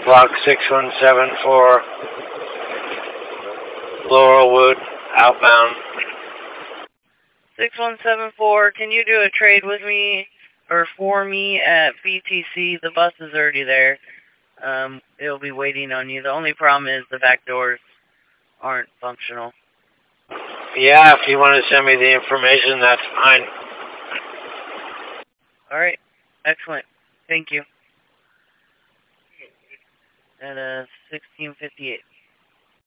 Block 6174, Laurelwood, outbound. 6174, can you do a trade with me, or for me at BTC? The bus is already there. It'll be waiting on you. The only problem is the back doors aren't functional. Yeah, if you want to send me the information, that's fine. Alright, excellent. Thank you. At 1658.